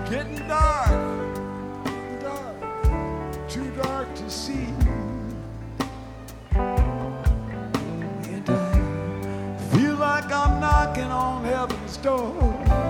Getting dark, too dark to see. And I feel like I'm knocking on heaven's door.